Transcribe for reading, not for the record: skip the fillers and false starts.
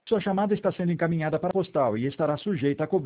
Sua chamada está sendo encaminhada para a postal e estará sujeita a cobrança.